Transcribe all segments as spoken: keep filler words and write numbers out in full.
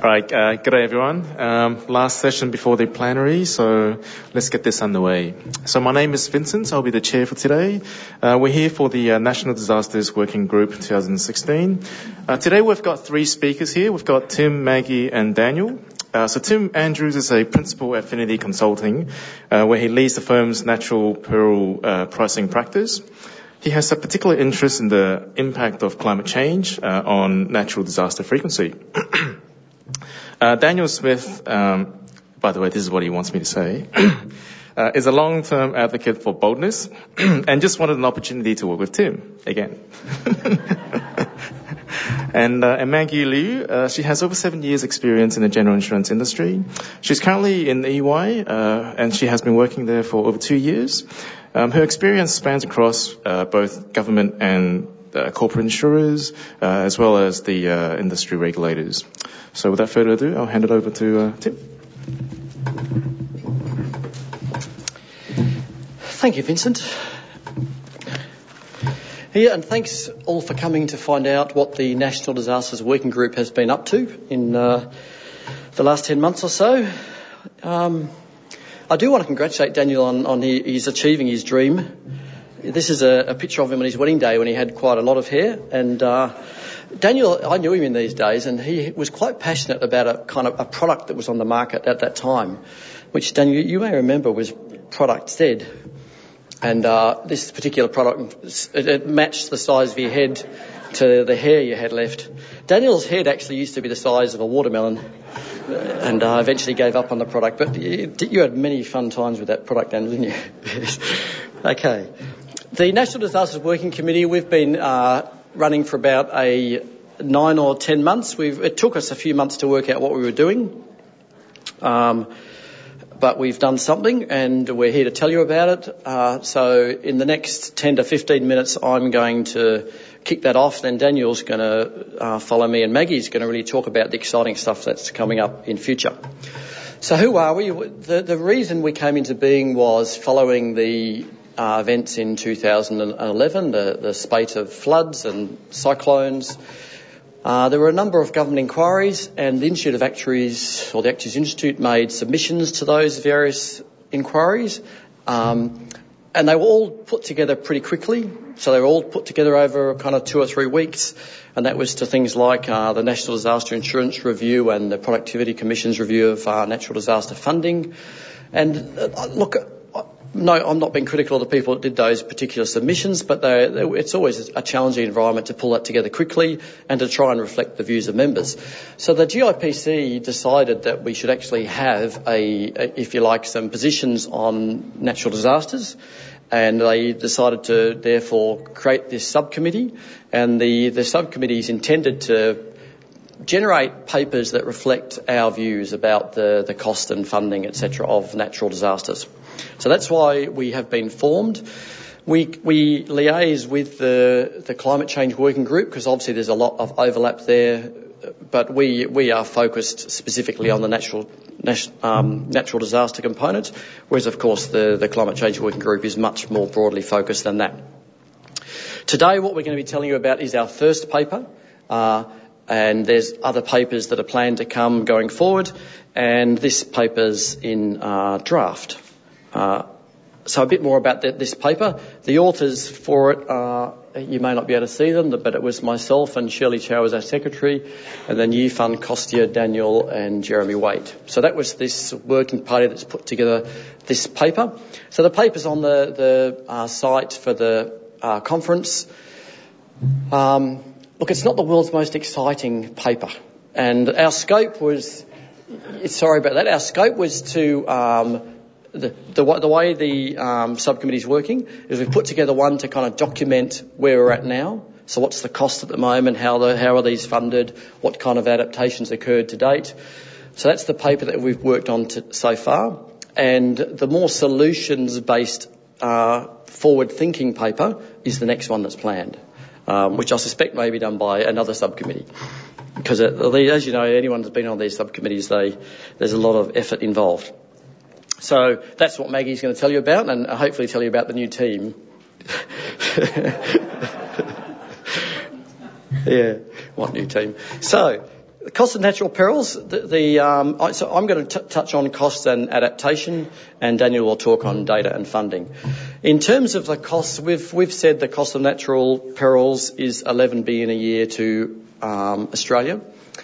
Right, uh, good day everyone. Um, last session before the plenary, so let's get this underway. So my name is Vincent, I'll be the chair for today. Uh, we're here for the uh, National Disasters Working Group twenty sixteen. Uh, today we've got three speakers here. We've got Tim, Maggie and Daniel. Uh, so Tim Andrews is a principal at Affinity Consulting, uh, where he leads the firm's natural peril uh, pricing practice. He has a particular interest in the impact of climate change uh, on natural disaster frequency. Uh, Daniel Smith, um, by the way, this is what he wants me to say, uh, is a long-term advocate for boldness and just wanted an opportunity to work with Tim again. and, uh, and Maggie Liu, uh, she has over seven years experience in the general insurance industry. She's currently in E Y, uh, and she has been working there for over two years. Um, her experience spans across uh, both government and uh, corporate insurers, uh, as well as the uh, industry regulators. So without further ado, I'll hand it over to uh, Tim. Thank you, Vincent. Yeah, and thanks all for coming to find out what the National Disasters Working Group has been up to in uh, the last ten months or so. Um, I do want to congratulate Daniel on, on he, he's achieving his dream. This is a, a picture of him on his wedding day when he had quite a lot of hair. And uh, Daniel, I knew him in these days, and he was quite passionate about a kind of a product that was on the market at that time, which, Daniel, you may remember was Product Z. And uh, this particular product, it, it matched the size of your head to the hair you had left. Daniel's head actually used to be the size of a watermelon, and uh, eventually gave up on the product. But you, you had many fun times with that product, Daniel, didn't you? Okay. The National Disasters Working Committee, we've been uh, running for about a nine or ten months. We've, it took us a few months to work out what we were doing. Um, but we've done something and we're here to tell you about it. Uh, so in the next ten to fifteen minutes, I'm going to kick that off. Then Daniel's going to uh, follow me and Maggie's going to really talk about the exciting stuff that's coming up in future. So who are we? The, the reason we came into being was following the uh, events in two thousand eleven, the, the spate of floods and cyclones. Uh, there were a number of government inquiries, and the Institute of Actuaries, or the Actuaries Institute, made submissions to those various inquiries, um, and they were all put together pretty quickly. So they were all put together over kind of two or three weeks, and that was to things like uh, the National Disaster Insurance Review and the Productivity Commission's review of uh, natural disaster funding. And uh, look, no, I'm not being critical of the people that did those particular submissions, but they, they, it's always a challenging environment to pull that together quickly and to try and reflect the views of members. So the G I P C decided that we should actually have a, a if you like, some positions on natural disasters, and they decided to therefore create this subcommittee, and the, the subcommittee is intended to generate papers that reflect our views about the, the cost and funding, et cetera, of natural disasters. So that's why we have been formed. We, we liaise with the, the Climate Change Working Group because obviously there's a lot of overlap there, but we, we are focused specifically on the natural, nat, um, natural disaster component, whereas of course the, the Climate Change Working Group is much more broadly focused than that. Today what we're going to be telling you about is our first paper, uh, and there's other papers that are planned to come going forward, and this paper's in uh, draft. Uh, so a bit more about the, this paper. The authors for it, uh, you may not be able to see them, but it was myself and Shirley Chow as our secretary, and then Yifan Kostya, Daniel and Jeremy Waite. So that was this working party that's put together this paper. So the paper's on the, the uh, site for the uh, conference. Um, look, it's not the world's most exciting paper, and our scope was, sorry about that, our scope was to... Um, The, the, the way the um, subcommittee is working is we've put together one to kind of document where we're at now. So what's the cost at the moment? How the, how are these funded? What kind of adaptations occurred to date? So that's the paper that we've worked on to, so far. And the more solutions-based uh, forward-thinking paper is the next one that's planned, um, which I suspect may be done by another subcommittee. Because, uh, as you know, anyone who's been on these subcommittees, they, there's a lot of effort involved. So that's what Maggie's going to tell you about, and hopefully tell you about the new team. Yeah, what new team? So The cost of natural perils, the, the um, I, so I'm going to t- touch on costs and adaptation, and Daniel will talk on data and funding. In terms of the costs, we've we've said the cost of natural perils is eleven billion dollars a year to um, Australia,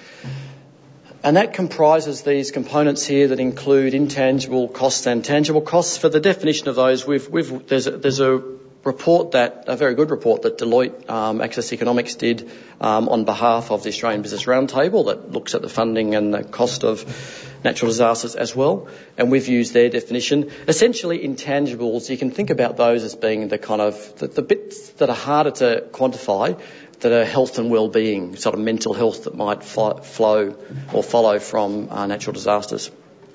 and that comprises these components here that include intangible costs and tangible costs. For the definition of those, we've we've there's a, there's a report that, a very good report that Deloitte um, Access Economics did um, on behalf of the Australian Business Roundtable that looks at the funding and the cost of natural disasters as well, and we've used their definition. Essentially, intangibles, you can think about those as being the kind of, the, the bits that are harder to quantify, that are health and well-being, sort of mental health that might fly, flow or follow from uh, natural disasters.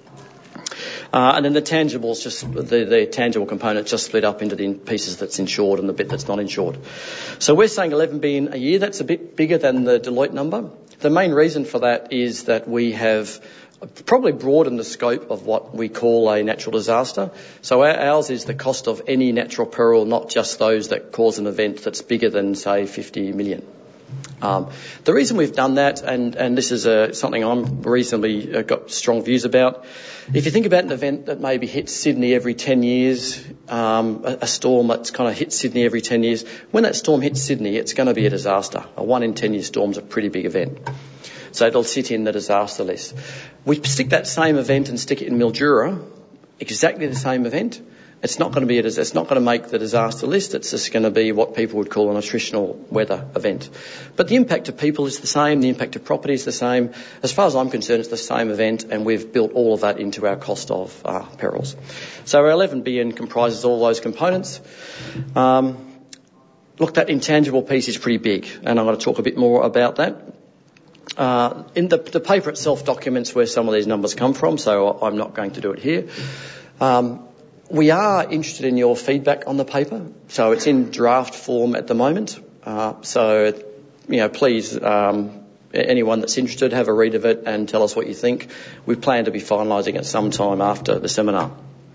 Uh, and then the tangibles, just the, the tangible components just split up into the pieces that's insured and the bit that's not insured. So we're saying eleven billion dollars a year. That's a bit bigger than the Deloitte number. The main reason for that is that we have probably broadened the scope of what we call a natural disaster. So ours is the cost of any natural peril, not just those that cause an event that's bigger than, say, fifty million. Um, the reason we've done that, and, and this is uh, something I'm reasonably uh, got strong views about, if you think about an event that maybe hits Sydney every ten years, um, a, a storm that's kind of hits Sydney every ten years, when that storm hits Sydney, it's going to be a disaster. A one in ten year storm's a pretty big event. So it'll sit in the disaster list. We stick that same event and stick it in Mildura, exactly the same event. It's not going to be a, it's not going to make the disaster list. It's just going to be what people would call an attritional weather event. But the impact of people is the same. The impact of property is the same. As far as I'm concerned, it's the same event, and we've built all of that into our cost of uh, perils. So our eleven billion dollars comprises all those components. Um, look, that intangible piece is pretty big, and I'm going to talk a bit more about that. Uh, in the, the paper itself documents where some of these numbers come from, so I'm not going to do it here. Um, We are interested in your feedback on the paper, so it's in draft form at the moment. Uh, so, you know, please, um, anyone that's interested, have a read of it and tell us what you think. We plan to be finalising it sometime after the seminar.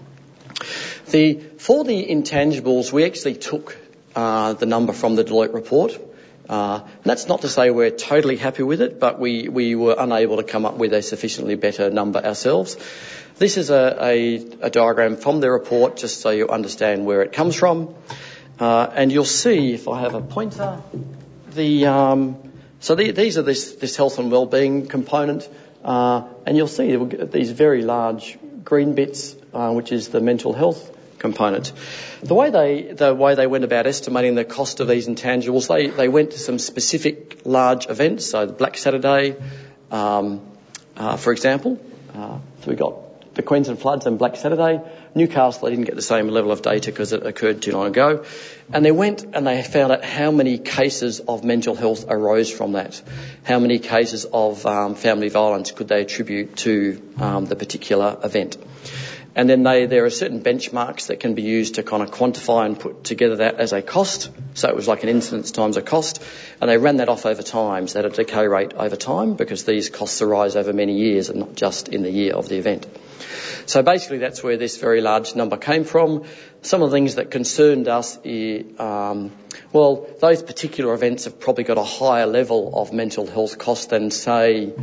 The for the intangibles, we actually took uh, the number from the Deloitte report. Uh, and that's not to say we're totally happy with it, but we, we were unable to come up with a sufficiently better number ourselves. This is a, a, a diagram from the report, just so you understand where it comes from. Uh, and you'll see, if I have a pointer, the um, so the, these are this, this health and wellbeing component, uh, and you'll see these very large green bits, uh, which is the mental health component. The way they the way they went about estimating the cost of these intangibles, they, they went to some specific large events, so the Black Saturday, um, uh, for example. Uh, so we got the Queensland floods and Black Saturday. Newcastle, they didn't get the same level of data because it occurred too long ago. And they went and they found out how many cases of mental health arose from that. How many cases of um, family violence could they attribute to um, the particular event. And then they, there are certain benchmarks that can be used to kind of quantify and put together that as a cost. So it was like an incidence times a cost. And they ran that off over time, so at a decay rate over time, because these costs arise over many years and not just in the year of the event. So basically that's where this very large number came from. Some of the things that concerned us, um, well, those particular events have probably got a higher level of mental health cost than, say,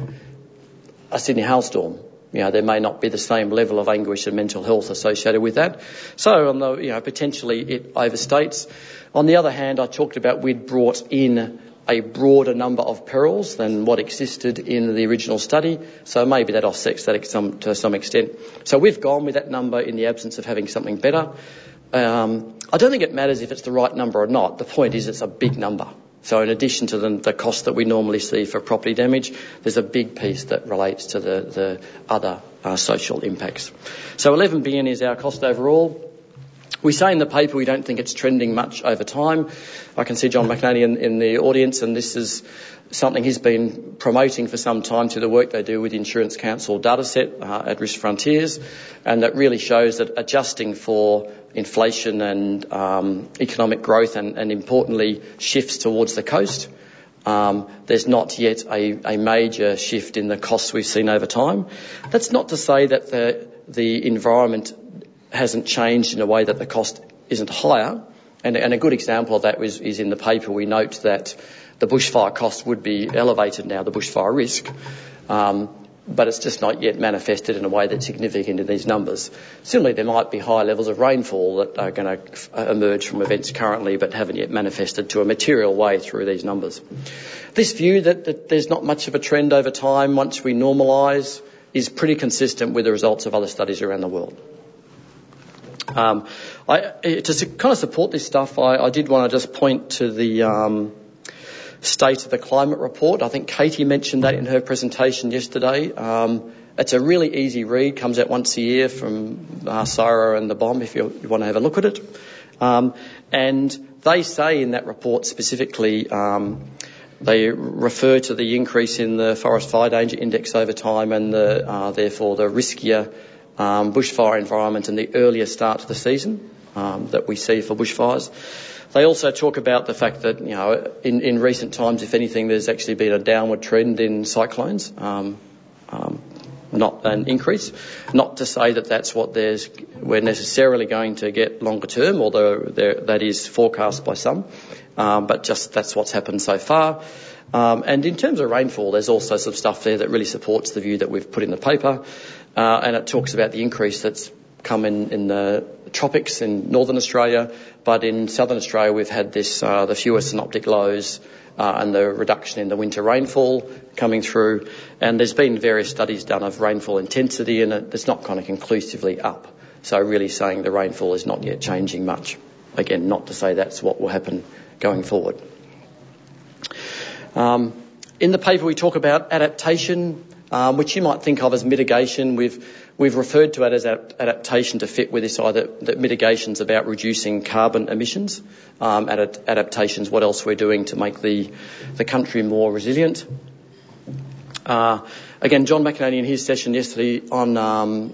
a Sydney hailstorm. You know, there may not be the same level of anguish and mental health associated with that. So, on the, you know, potentially it overstates. On the other hand, I talked about we'd brought in a broader number of perils than what existed in the original study. So maybe that offsets that some, to some extent. So we've gone with that number in the absence of having something better. Um, I don't think it matters if it's the right number or not. The point is it's a big number. So in addition to the, the cost that we normally see for property damage, there's a big piece that relates to the, the other uh, social impacts. So eleven billion dollars is our cost overall. We say in the paper we don't think it's trending much over time. I can see John McNaney in, in the audience, and this is something he's been promoting for some time through the work they do with the Insurance Council dataset uh, at Risk Frontiers, and that really shows that adjusting for inflation and um, economic growth and, and importantly shifts towards the coast, um, there's not yet a, a major shift in the costs we've seen over time. That's not to say that the, the environment hasn't changed in a way that the cost isn't higher. And, and a good example of that was, is in the paper we note that the bushfire cost would be elevated now, the bushfire risk, um, but it's just not yet manifested in a way that's significant in these numbers. Similarly, there might be high levels of rainfall that are going to emerge from events currently but haven't yet manifested to a material way through these numbers. This view that, that there's not much of a trend over time once we normalise is pretty consistent with the results of other studies around the world. Um, I, to kind of support this stuff, I, I did want to just point to the um, State of the Climate report. I think Katie mentioned that in her presentation yesterday. Um, it's a really easy read, comes out once a year from uh, CSIRO and the B O M if you, you want to have a look at it. Um, and they say in that report specifically, um, they refer to the increase in the forest fire danger index over time and the, uh, therefore the riskier um, bushfire environment and the earlier start to the season um, that we see for bushfires. They also talk about the fact that, you know, in, in recent times, if anything, there's actually been a downward trend in cyclones, um, um, not an increase. Not to say that that's what there's, we're necessarily going to get longer term, although there, that is forecast by some, um, but just that's what's happened so far. Um, and in terms of rainfall, there's also some stuff there that really supports the view that we've put in the paper, uh, and it talks about the increase that's come in, in the tropics in northern Australia, but in southern Australia we've had this, uh, the fewer synoptic lows uh, and the reduction in the winter rainfall coming through. And there's been various studies done of rainfall intensity, and it, it's not kind of conclusively up. So really saying the rainfall is not yet changing much. Again, not to say that's what will happen going forward. Um, in the paper we talk about adaptation, um, which you might think of as mitigation. We've We've referred to it as adaptation to fit with this idea that mitigation's about reducing carbon emissions. Um, adaptation's what else we're doing to make the, the country more resilient. Uh, again, John McInerney in his session yesterday on um,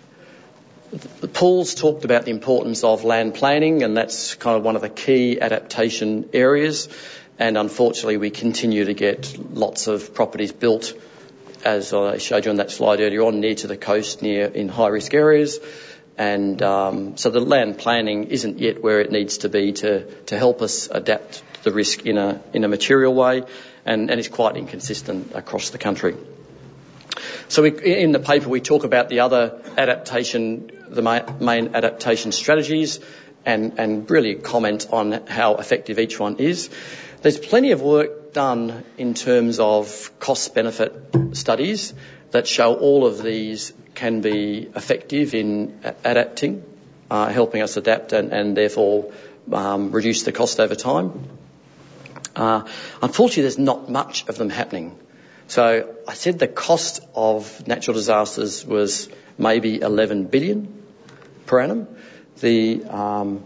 the pools talked about the importance of land planning, and that's kind of one of the key adaptation areas. And unfortunately, we continue to get lots of properties built, as I showed you on that slide earlier on, near to the coast, near in high-risk areas. And um, so the land planning isn't yet where it needs to be to, to help us adapt to the risk in a in a material way, and, and it's quite inconsistent across the country. So we, in the paper we talk about the other adaptation, the main adaptation strategies, and, and really comment on how effective each one is. There's plenty of work done in terms of cost-benefit studies that show all of these can be effective in adapting, uh, helping us adapt and, and therefore um, reduce the cost over time. Uh, unfortunately, there's not much of them happening. So I said the cost of natural disasters was maybe eleven billion per annum. The um,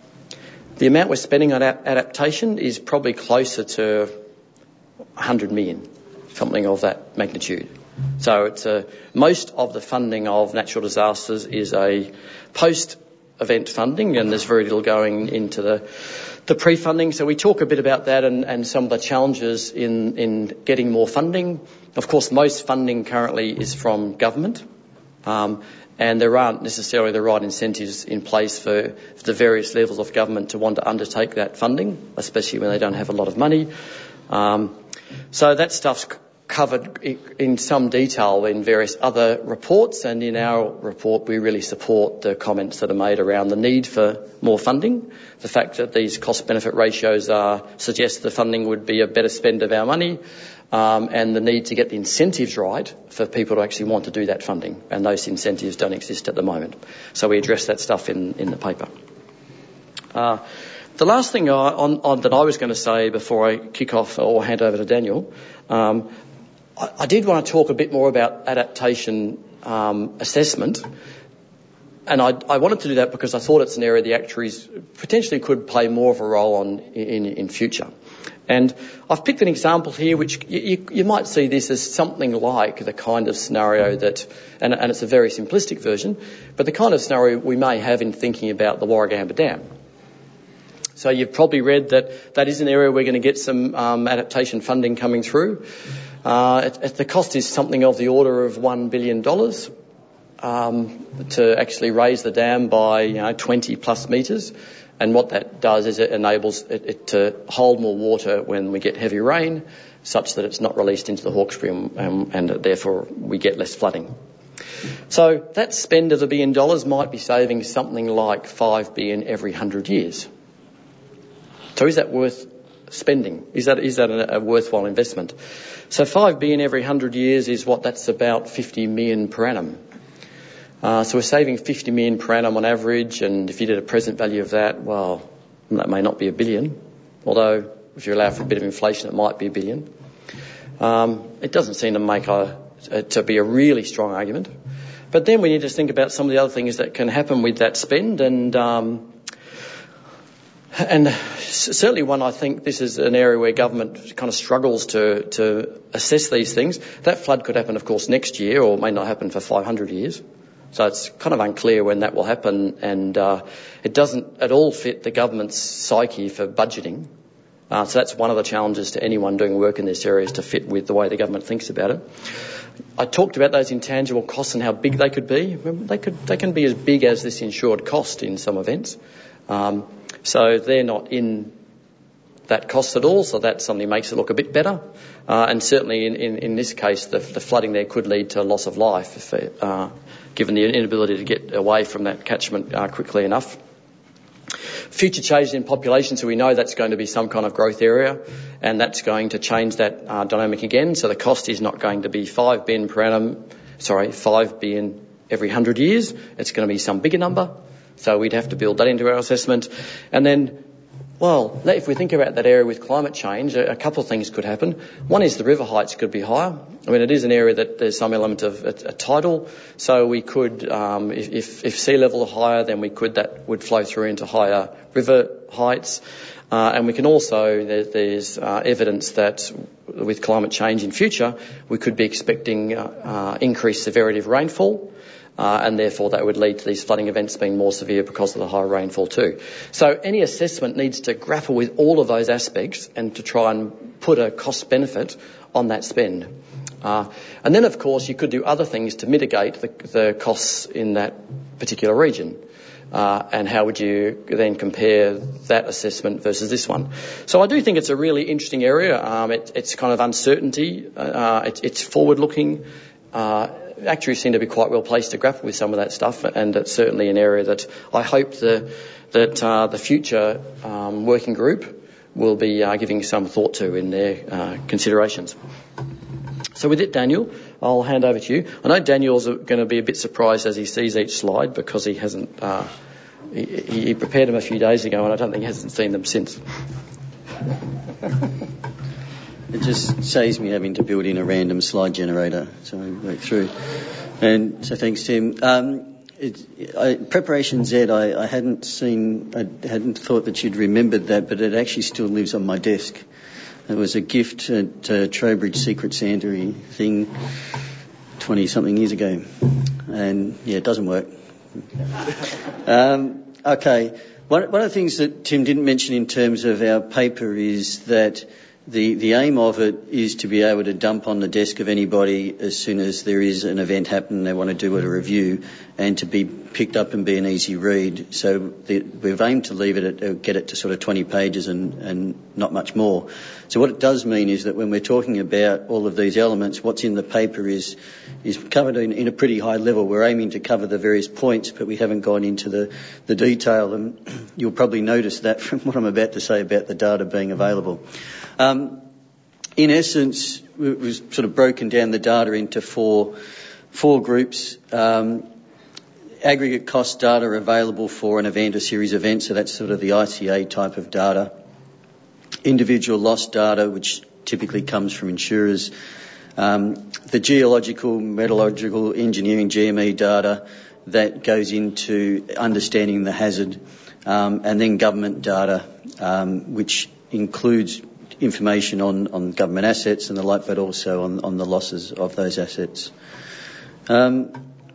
The amount we're spending on adaptation is probably closer to one hundred million, something of that magnitude. So it's a, most of the funding of natural disasters is a post-event funding, and there's very little going into the, the pre-funding. So we talk a bit about that and, and some of the challenges in, in getting more funding. Of course, most funding currently is from government. Um, And there aren't necessarily the right incentives in place for, for the various levels of government to want to undertake that funding, especially when they don't have a lot of money. Um, so that stuff's covered in some detail in various other reports, and in our report we really support the comments that are made around the need for more funding. The fact that these cost-benefit ratios are, suggest the funding would be a better spend of our money, Um, and the need to get the incentives right for people to actually want to do that funding, and those incentives don't exist at the moment. So we address that stuff in, in the paper. Uh, the last thing I, on, on, that I was going to say before I kick off or hand over to Daniel, um, I, I did want to talk a bit more about adaptation um, assessment. And I, I wanted to do that because I thought it's an area the actuaries potentially could play more of a role on in, in future. And I've picked an example here which you, you might see this as something like the kind of scenario that, and, and it's a very simplistic version, but the kind of scenario we may have in thinking about the Warragamba Dam. So you've probably read that that is an area we're going to get some um, adaptation funding coming through. Uh, it, it, the cost is something of the order of one billion dollars. Um, to actually raise the dam by, you know, twenty plus metres. And what that does is it enables it, it to hold more water when we get heavy rain, such that it's not released into the Hawkesbury and, um, and therefore we get less flooding. So that spend of a billion dollars might be saving something like five billion every hundred years. So is that worth spending? Is that is that a, a worthwhile investment? So five billion every hundred years is what? That's about fifty million per annum. Uh, so we're saving fifty million per annum on average, and if you did a present value of that, well, that may not be a billion, although if you allow for a bit of inflation, it might be a billion. Um, it doesn't seem to make a, a to be a really strong argument. But then we need to think about some of the other things that can happen with that spend, and um, and certainly one, I think this is an area where government kind of struggles to to assess these things. That flood could happen, of course, next year, or may not happen for five hundred years. So it's kind of unclear when that will happen, and uh, it doesn't at all fit the government's psyche for budgeting. Uh, so that's one of the challenges to anyone doing work in this area, is to fit with the way the government thinks about it. I talked about those intangible costs and how big they could be. They could, they can be as big as this insured cost in some events. Um, so they're not in that cost at all, so that suddenly makes it look a bit better. Uh, and certainly in, in, in this case, the, the flooding there could lead to loss of life, if it, uh, given the inability to get away from that catchment uh, quickly enough. Future changes in population, so we know that's going to be some kind of growth area, and that's going to change that uh, dynamic again. So the cost is not going to be five billion per annum, sorry, five billion every hundred years. It's going to be some bigger number. So we'd have to build that into our assessment. And then, well, if we think about that area with climate change, a couple of things could happen. One is the river heights could be higher. I mean, it is an area that there's some element of a, a tidal, so we could, um, if, if, if sea level are higher, then we could, that would flow through into higher river heights. Uh, and we can also, there, there's uh, evidence that with climate change in future, we could be expecting uh, uh, increased severity of rainfall. Uh, and therefore that would lead to these flooding events being more severe because of the high rainfall too. So any assessment needs to grapple with all of those aspects and to try and put a cost benefit on that spend. Uh, and then of course you could do other things to mitigate the, the costs in that particular region. Uh, and how would you then compare that assessment versus this one? So I do think it's a really interesting area. Um, it, it's kind of uncertainty. Uh, it, it's forward-looking. Uh, Actuaries seem to be quite well placed to grapple with some of that stuff, and it's certainly an area that I hope the, that uh, the future um, working group will be uh, giving some thought to in their uh, considerations. So with it, Daniel, I'll hand over to you. I know Daniel's going to be a bit surprised as he sees each slide, because he hasn't, uh, he, he prepared them a few days ago, and I don't think he hasn't seen them since. It just saves me having to build in a random slide generator, so I work through. And so thanks, Tim. Um, it, I, Preparation Z, I, I hadn't seen, I hadn't thought that you'd remembered that, but it actually still lives on my desk. It was a gift at uh, Trowbridge Secret Santa thing twenty-something years ago. And, yeah, it doesn't work. um, okay. One, one of the things that Tim didn't mention in terms of our paper is that The, the aim of it is to be able to dump on the desk of anybody as soon as there is an event happening, they want to do it, a review, and to be picked up and be an easy read. So the, we've aimed to leave it at, uh, get it to sort of twenty pages and, and not much more. So what it does mean is that when we're talking about all of these elements, what's in the paper is, is covered in, in a pretty high level. We're aiming to cover the various points, but we haven't gone into the, the detail, and you'll probably notice that from what I'm about to say about the data being available. Um, in essence, we've sort of broken down the data into four, four groups. Um, aggregate cost data available for an event, a series event, so that's sort of the I C A type of data. Individual loss data, which typically comes from insurers. Um, the geological, metallurgical, engineering, G M E data that goes into understanding the hazard. Um, and then government data, um, which includes information on, on government assets and the like, but also on, on the losses of those assets. Um,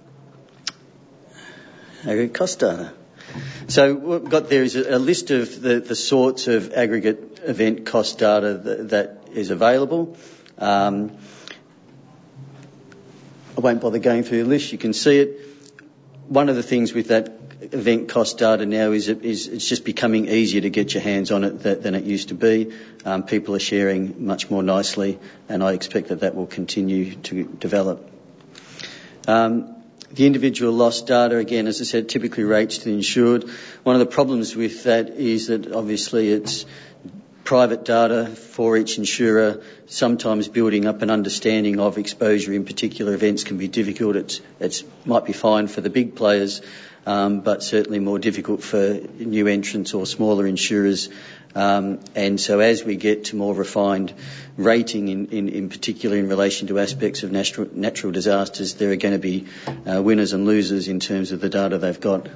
aggregate cost data. So what we've got there is a, a list of the, the sorts of aggregate event cost data that, that is available. Um, I won't bother going through the list. You can see it. one of the things with that event cost data now is, it, is it's just becoming easier to get your hands on it that, than it used to be. Um, people are sharing much more nicely, and I expect that that will continue to develop. Um, the individual loss data, again, as I said, typically rates to the insured. One of the problems with that is that obviously it's private data for each insurer. Sometimes building up an understanding of exposure in particular events can be difficult. It's, it's might be fine for the big players, um, but certainly more difficult for new entrants or smaller insurers. Um, and so as we get to more refined rating, in, in, in particular in relation to aspects of natural, natural disasters, there are going to be uh, winners and losers in terms of the data they've got.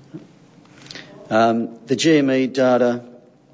Um, the G M E data,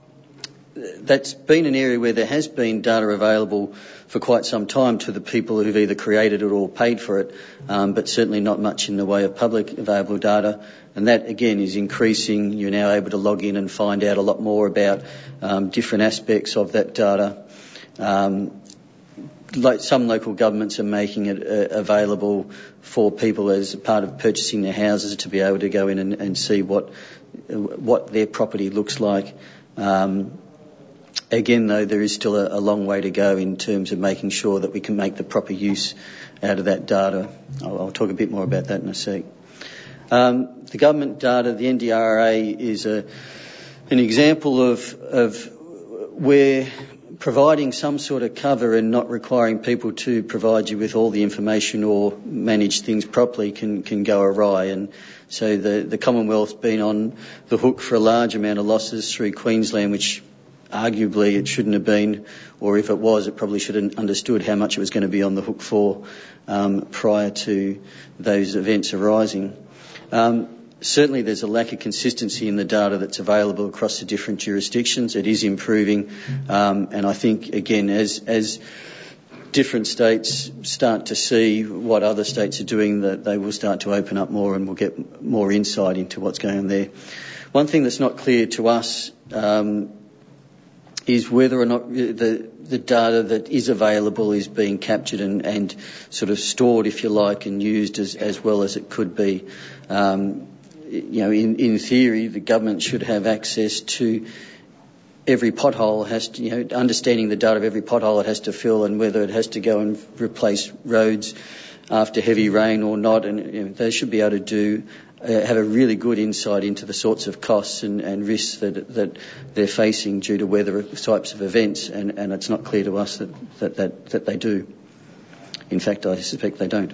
that's been an area where there has been data available for quite some time to the people who've either created it or paid for it, um, but certainly not much in the way of public available data. And that, again, is increasing. You're now able to log in and find out a lot more about um, different aspects of that data. Um, like some local governments are making it uh, available for people as part of purchasing their houses to be able to go in and, and see what what their property looks like. Um, Again, though, there is still a, a long way to go in terms of making sure that we can make the proper use out of that data. I'll, I'll talk a bit more about that in a sec. Um, the government data, the N D R R A, is a, an example of, of where providing some sort of cover and not requiring people to provide you with all the information or manage things properly can, can go awry. And so the, the Commonwealth's been on the hook for a large amount of losses through Queensland, which arguably it shouldn't have been, or if it was, it probably should have understood how much it was going to be on the hook for um, prior to those events arising. Um, certainly there's a lack of consistency in the data that's available across the different jurisdictions. It is improving, um, and I think, again, as as different states start to see what other states are doing, that they will start to open up more and we'll get more insight into what's going on there. One thing that's not clear to us um, is whether or not the, the data that is available is being captured and, and sort of stored, if you like, and used as, as well as it could be. Um, you know, in, in theory, the government should have access to every pothole, has to, you know, understanding the data of every pothole it has to fill and whether it has to go and replace roads after heavy rain or not. And you know, they should be able to do Uh, have a really good insight into the sorts of costs and, and risks that that they're facing due to weather types of events, and, and it's not clear to us that, that, that, that they do. In fact, I suspect they don't.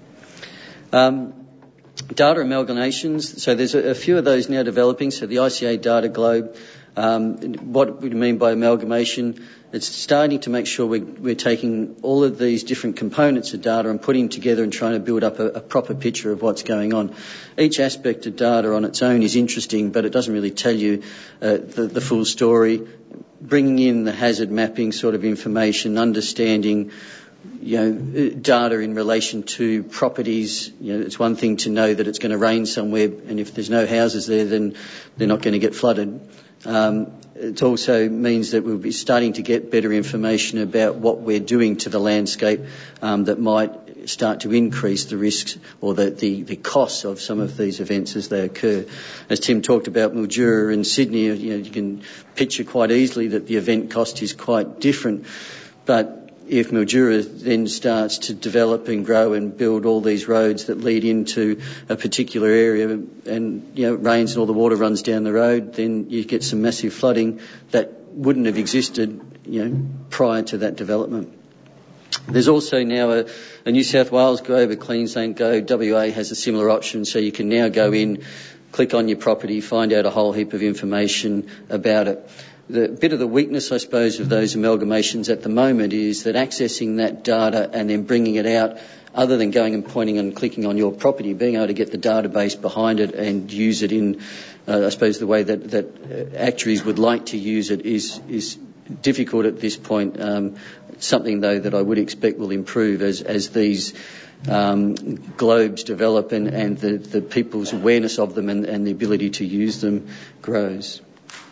Um, data amalgamations, so there's a, a few of those now developing. So the I C A Data Globe, um, what we mean by amalgamation, it's starting to make sure we're, we're taking all of these different components of data and putting them together and trying to build up a, a proper picture of what's going on. Each aspect of data on its own is interesting, but it doesn't really tell you uh, the, the full story. Bringing in the hazard mapping sort of information, understanding, you know, data in relation to properties. You know, it's one thing to know that it's going to rain somewhere, and if there's no houses there, then they're not going to get flooded. Um, it also means that we'll be starting to get better information about what we're doing to the landscape um, that might start to increase the risks or the, the, the costs of some of these events as they occur. As Tim talked about Mildura and Sydney, you know, you can picture quite easily that the event cost is quite different, but if Mildura then starts to develop and grow and build all these roads that lead into a particular area and, you know, it rains and all the water runs down the road, then you get some massive flooding that wouldn't have existed, you know, prior to that development. There's also now a, a New South Wales Go, a Queensland Go. W A has a similar option, so you can now go in, click on your property, find out a whole heap of information about it. The bit of the weakness, I suppose, of those amalgamations at the moment is that accessing that data and then bringing it out, other than going and pointing and clicking on your property, being able to get the database behind it and use it in, uh, I suppose, the way that, that actuaries would like to use it is is difficult at this point. Um, something, though, that I would expect will improve as, as these um, globes develop and, and the, the people's awareness of them and, and the ability to use them grows.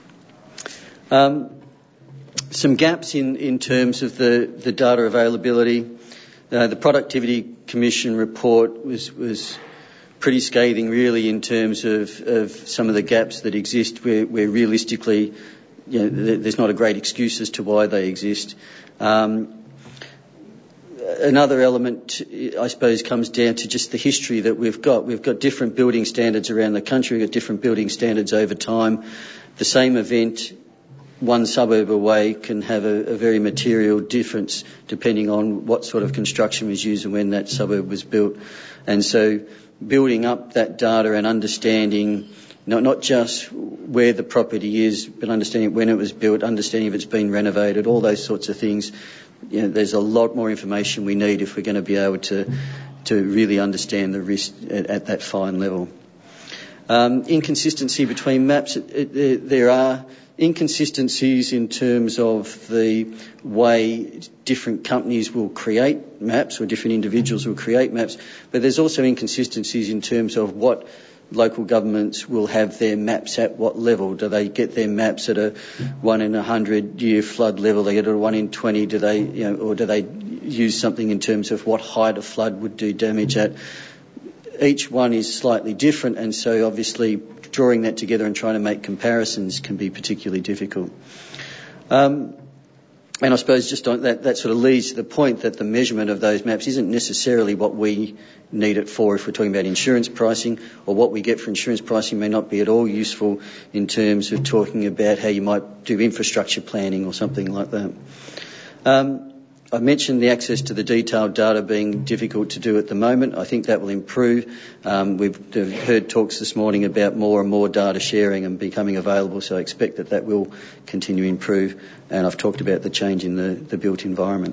Um, some gaps in, in terms of the, the data availability. Uh, the Productivity Commission report was, was pretty scathing really in terms of, of some of the gaps that exist where, where realistically, you know, there's not a great excuse as to why they exist. Um, Another element, I suppose, comes down to just the history that we've got. We've got different building standards around the country. We've got different building standards over time. The same event, one suburb away, can have a, a very material difference depending on what sort of construction was used and when that suburb was built. And so building up that data and understanding not, not just where the property is, but understanding when it was built, understanding if it's been renovated, all those sorts of things. You know, there's a lot more information we need if we're going to be able to to really understand the risk at, at that fine level. Um, inconsistency between maps. It, it, there are inconsistencies in terms of the way different companies will create maps or different individuals will create maps, but there's also inconsistencies in terms of what local governments will have their maps at what level. Do they get their maps at a one in a hundred year flood level? They get it at a one in twenty? Do they, you know, or do they use something in terms of what height a flood would do damage at? Each one is slightly different, and so obviously drawing that together and trying to make comparisons can be particularly difficult. Um, And I suppose just on that, that sort of leads to the point that the measurement of those maps isn't necessarily what we need it for if we're talking about insurance pricing, or what we get for insurance pricing may not be at all useful in terms of talking about how you might do infrastructure planning or something like that. Um, I mentioned the access to the detailed data being difficult to do at the moment. I think that will improve. Um, we've heard talks this morning about more and more data sharing and becoming available, so I expect that that will continue to improve. And I've talked about the change in the, the built environment.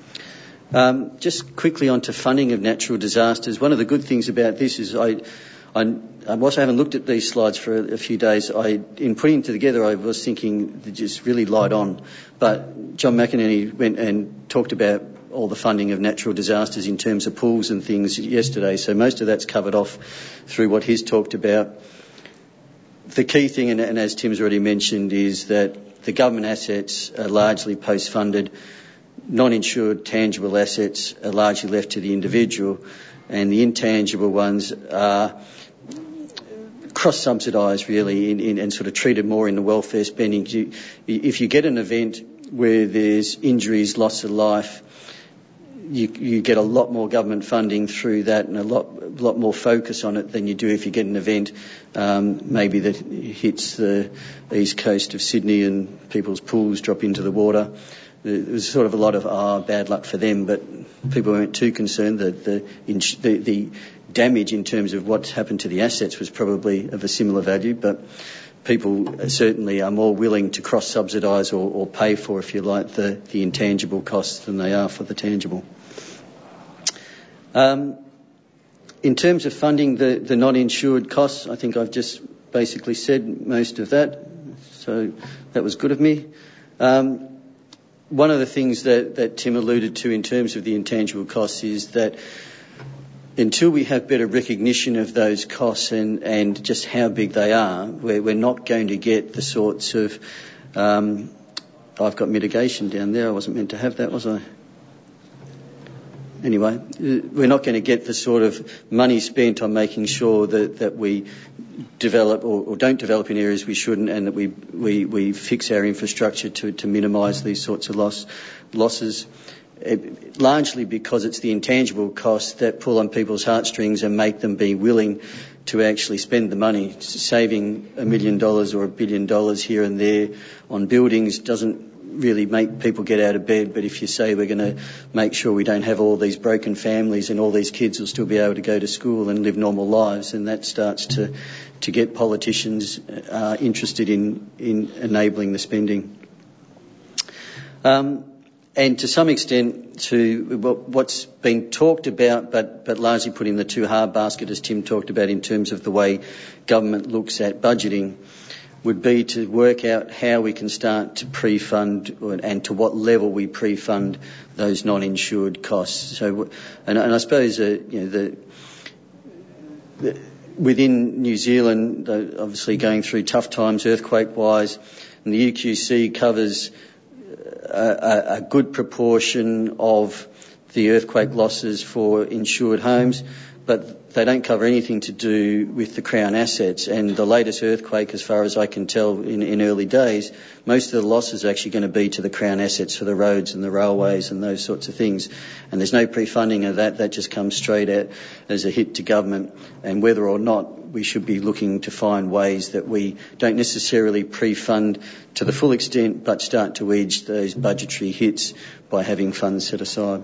Um, just quickly on to funding of natural disasters. One of the good things about this is I, I, I whilst I haven't looked at these slides for a, a few days, I, in putting them together, I was thinking they're just really light on. But John McInerney went and talked about all the funding of natural disasters in terms of pools and things yesterday, so most of that's covered off through what he's talked about. The key thing, and, and as Tim's already mentioned, is that the government assets are largely post-funded. Non-insured tangible assets are largely left to the individual, and the intangible ones are cross-subsidised really in, in, and sort of treated more in the welfare spending. You, if you get an event where there's injuries, loss of life, you, you get a lot more government funding through that and a lot, a lot more focus on it than you do if you get an event um, maybe that hits the east coast of Sydney and people's pools drop into the water. There was sort of a lot of, ah, oh, bad luck for them, but people weren't too concerned. That the, the, the damage in terms of what's happened to the assets was probably of a similar value, but people certainly are more willing to cross-subsidise or, or pay for, if you like, the, the intangible costs than they are for the tangible. Um, in terms of funding the, the non-insured costs, I think I've just basically said most of that, so that was good of me. Um, One of the things that, that Tim alluded to in terms of the intangible costs is that until we have better recognition of those costs and, and just how big they are, we're, we're not going to get the sorts of... Um, I've got mitigation down there. I wasn't meant to have that, was I? Anyway, we're not going to get the sort of money spent on making sure that, that we develop or, or don't develop in areas we shouldn't, and that we, we, we fix our infrastructure to, to minimise these sorts of loss, losses, it, largely because it's the intangible costs that pull on people's heartstrings and make them be willing to actually spend the money. Saving a million dollars or a billion dollars here and there on buildings doesn't really make people get out of bed, but if you say we're going to make sure we don't have all these broken families and all these kids will still be able to go to school and live normal lives, then that starts to, to get politicians uh, interested in, in enabling the spending. Um, and to some extent to what's been talked about, but, but largely put in the too hard basket, as Tim talked about, in terms of the way government looks at budgeting, would be to work out how we can start to pre-fund and to what level we pre-fund those non-insured costs. So, and, and I suppose uh, you know the, the within New Zealand, uh, obviously going through tough times earthquake-wise, and the U Q C covers a, a good proportion of the earthquake losses for insured homes. but they don't cover anything to do with the Crown assets. And the latest earthquake, as far as I can tell in, in early days, most of the losses are actually going to be to the Crown assets for the roads and the railways and those sorts of things. And there's no pre-funding of that. That just comes straight out as a hit to government. And whether or not we should be looking to find ways that we don't necessarily pre-fund to the full extent, but start to edge those budgetary hits by having funds set aside.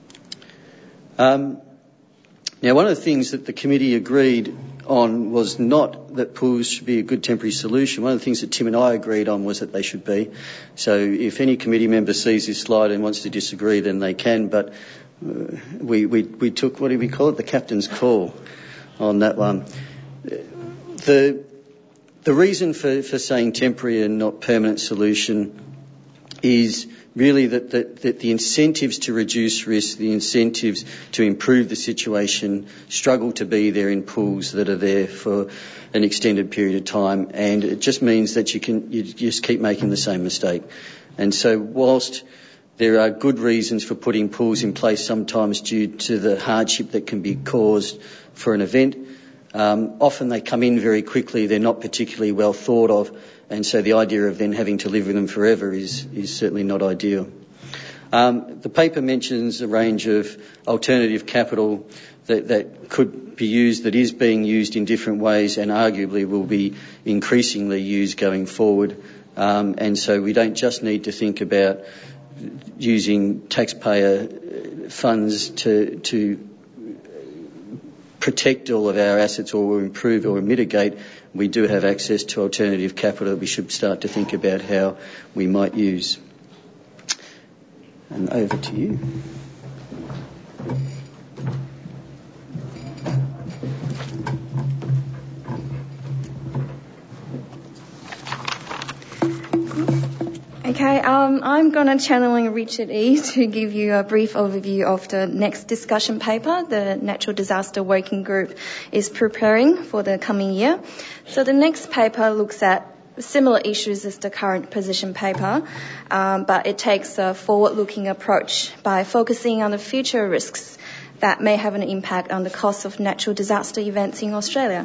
Um, Now, one of the things that the committee agreed on was not that pools should be a good temporary solution. One of the things that Tim and I agreed on was that they should be. So if any committee member sees this slide and wants to disagree, then they can. But uh, we, we, we took, what do we call it, the captain's call on that one. The, the reason for, for saying temporary and not permanent solution is really that, that, that the incentives to reduce risk, the incentives to improve the situation struggle to be there in pools that are there for an extended period of time, and it just means that you can you just keep making the same mistake. And so whilst there are good reasons for putting pools in place, sometimes due to the hardship that can be caused for an event, um, often they come in very quickly, they're not particularly well thought of, and so the idea of then having to live with them forever is, is certainly not ideal. Um, the paper mentions a range of alternative capital that, that could be used, that is being used in different ways and arguably will be increasingly used going forward. Um, and so we don't just need to think about using taxpayer funds to, to protect all of our assets or improve or mitigate. We do have access to alternative capital that we should start to think about how we might use. And over to you. Okay, um, I'm going to channeling Richard E. to give you a brief overview of the next discussion paper the Natural Disaster Working Group is preparing for the coming year. So the next paper looks at similar issues as the current position paper, um, but it takes a forward-looking approach by focusing on the future risks that may have an impact on the cost of natural disaster events in Australia.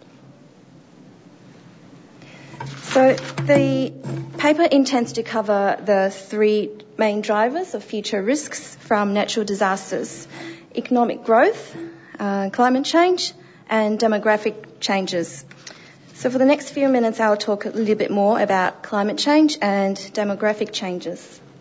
So the paper intends to cover the three main drivers of future risks from natural disasters: economic growth, uh, climate change, and demographic changes. So for the next few minutes, I'll talk a little bit more about climate change and demographic changes.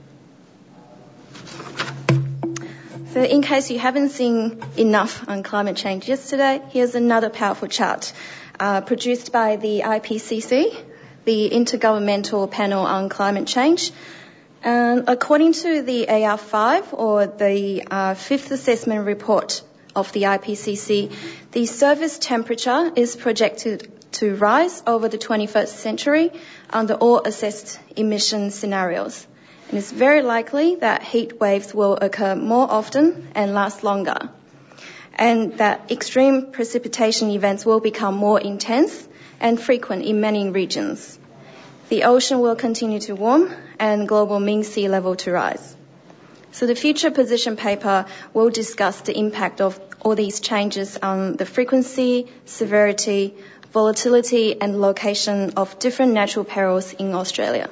So in case you haven't seen enough on climate change yesterday, here's another powerful chart uh, produced by the I P C C, the Intergovernmental Panel on Climate Change. And according to the A R five, or the uh, fifth assessment report of the I P C C, the surface temperature is projected to rise over the twenty-first century under all assessed emission scenarios. And it's very likely that heat waves will occur more often and last longer, and that extreme precipitation events will become more intense and frequent in many regions. The ocean will continue to warm and global mean sea level to rise. So the future position paper will discuss the impact of all these changes on the frequency, severity, volatility and location of different natural perils in Australia.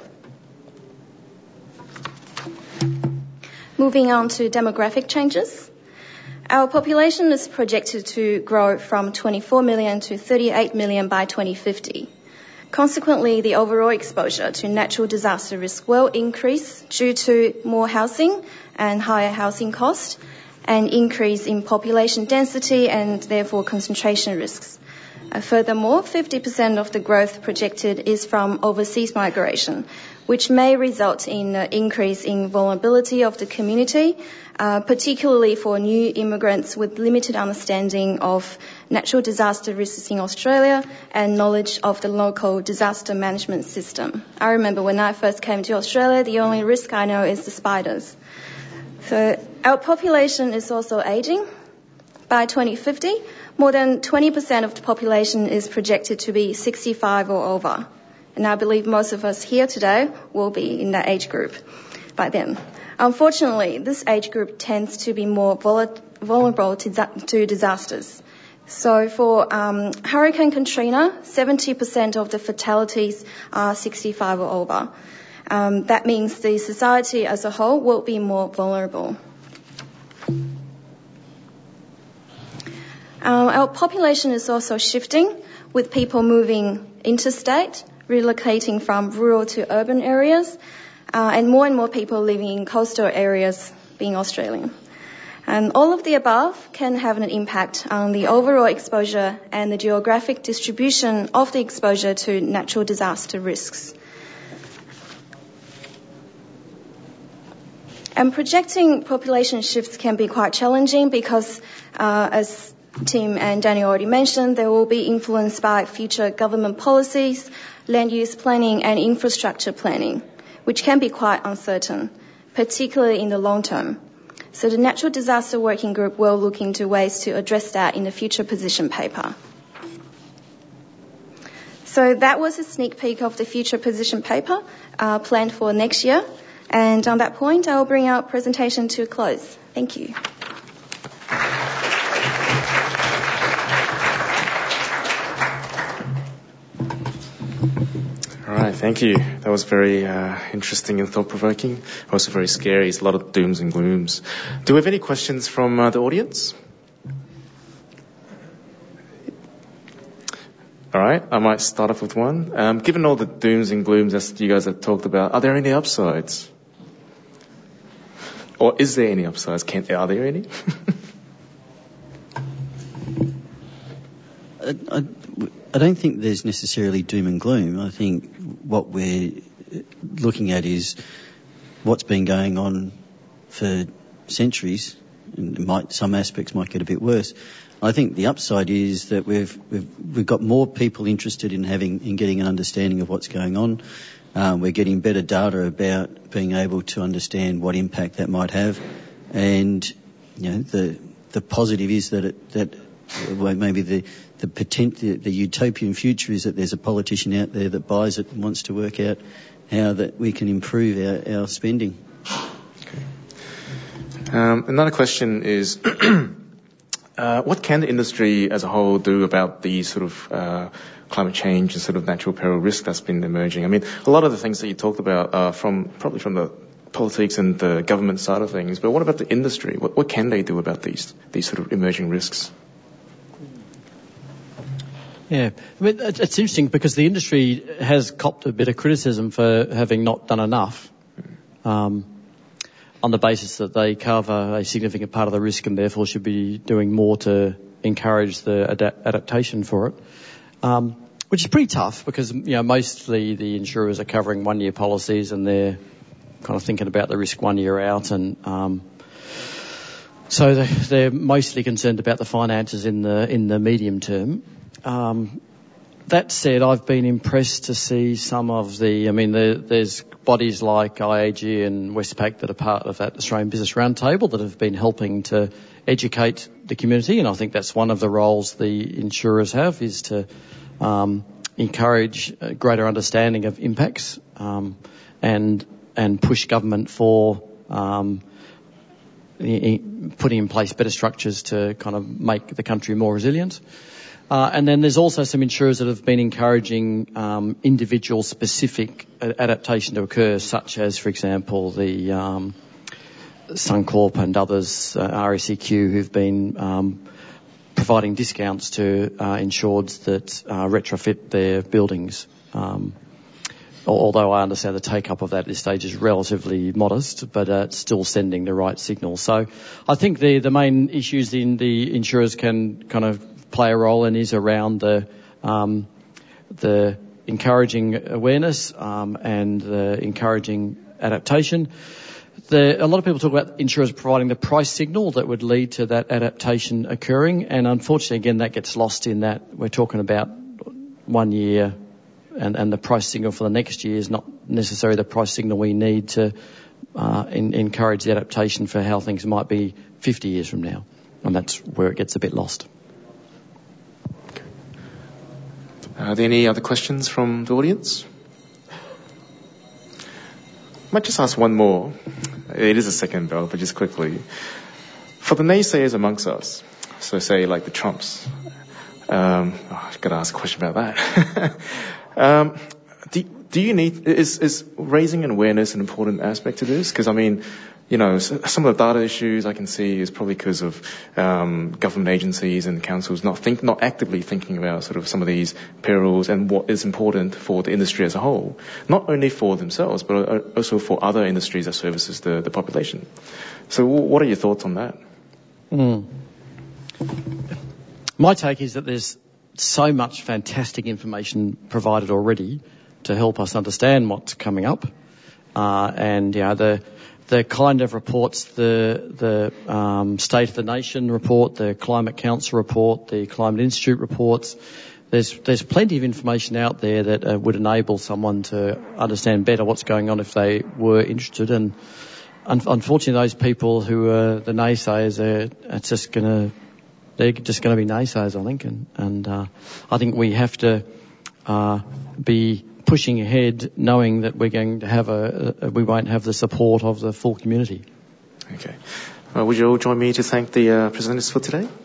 Moving on to demographic changes. Our population is projected to grow from twenty-four million to thirty-eight million by twenty fifty. Consequently, the overall exposure to natural disaster risk will increase due to more housing and higher housing costs, and increase in population density and therefore concentration risks. Uh, furthermore, fifty percent of the growth projected is from overseas migration, which may result in an increase in vulnerability of the community, uh, particularly for new immigrants with limited understanding of natural disaster risks in Australia and knowledge of the local disaster management system. I remember when I first came to Australia, the only risk I know is the spiders. So our population is also aging. By twenty fifty, more than twenty percent of the population is projected to be sixty-five or over. And I believe most of us here today will be in that age group by then. Unfortunately, this age group tends to be more vol- vulnerable to, to disasters. So for um, Hurricane Katrina, seventy percent of the fatalities are sixty-five or over. Um, that means the society as a whole will be more vulnerable. Um, our population is also shifting, with people moving interstate, relocating from rural to urban areas, uh, and more and more people living in coastal areas, being Australian. And all of the above can have an impact on the overall exposure and the geographic distribution of the exposure to natural disaster risks. And projecting population shifts can be quite challenging because, uh, as Tim and Daniel already mentioned, they will be influenced by future government policies, land use planning and infrastructure planning, which can be quite uncertain, particularly in the long term. So the Natural Disaster Working Group will look into ways to address that in the future position paper. So that was a sneak peek of the future position paper uh, planned for next year. And on that point, I will bring our presentation to a close. Thank you. All right, thank you. That was very uh, interesting and thought-provoking. Also very scary. It's a lot of dooms and glooms. Do we have any questions from uh, the audience? All right, I might start off with one. Um, given all the dooms and glooms that you guys have talked about, are there any upsides? Or is there any upsides? Can, are there any? I, I, I don't think there's necessarily doom and gloom. I think what we're looking at is what's been going on for centuries, and it might, some aspects might get a bit worse. I think the upside is that we've we've we've got more people interested in having in getting an understanding of what's going on. Um, we're getting better data about being able to understand what impact that might have, and you know the the positive is that it, that well, maybe the the, potent, the the utopian future is that there's a politician out there that buys it and wants to work out how that we can improve our, our spending. Okay. Um, another question is. Uh, what can the industry as a whole do about the sort of uh, climate change and sort of natural peril risk that's been emerging? I mean, a lot of the things that you talked about are from probably from the politics and the government side of things, but what about the industry? What, what can they do about these these sort of emerging risks? Yeah, I mean, it's interesting because the industry has copped a bit of criticism for having not done enough. Um, on the basis that they cover a significant part of the risk and therefore should be doing more to encourage the ad- adaptation for it, um, which is pretty tough because, you know, mostly the insurers are covering one-year policies and they're kind of thinking about the risk one year out, and um, so they're, they're mostly concerned about the finances in the in the medium term. Um, That said, I've been impressed to see some of the, I mean, there, there's bodies like I A G and Westpac that are part of that Australian Business Roundtable that have been helping to educate the community, and I think that's one of the roles the insurers have, is to um, encourage a greater understanding of impacts um, and and push government for um, putting in place better structures to kind of make the country more resilient. Uh, and then there's also some insurers that have been encouraging um, individual-specific adaptation to occur, such as, for example, the um, Suncorp and others, uh, R S E Q, who've been um, providing discounts to uh, insureds that uh, retrofit their buildings. Um, although I understand the take-up of that at this stage is relatively modest, but uh, it's still sending the right signal. So I think the, the main issues in the insurers can kind of play a role in is around the um, the encouraging awareness um, and the encouraging adaptation. The, a lot of people talk about insurers providing the price signal that would lead to that adaptation occurring, and unfortunately, again, that gets lost in that we're talking about one year, and, and the price signal for the next year is not necessarily the price signal we need to uh, in, encourage the adaptation for how things might be fifty years from now, and that's where it gets a bit lost. Are there any other questions from the audience? might just ask one more. It is a second bell, but just quickly. For the naysayers amongst us, so say like the Trumps, um, oh, I've got to ask a question about that. um, do, do you need, is, is raising an awareness an important aspect to this? Because I mean, you know, some of the data issues I can see is probably because of um, government agencies and councils not think, not actively thinking about sort of some of these perils and what is important for the industry as a whole, not only for themselves but also for other industries that services the, the population. So, what are your thoughts on that? Mm. My take is that there's so much fantastic information provided already to help us understand what's coming up, uh, and you know the. The kind of reports, the the um, State of the Nation report, the Climate Council report, the Climate Institute reports, there's there's plenty of information out there that uh, would enable someone to understand better what's going on if they were interested. And un- unfortunately, those people who are the naysayers, are, are just going to they're just going to be naysayers, I think. And and uh, I think we have to uh, be pushing ahead, knowing that we're going to have a, a we won't have the support of the full community. Okay. Well, would you all join me to thank the uh, presenters for today?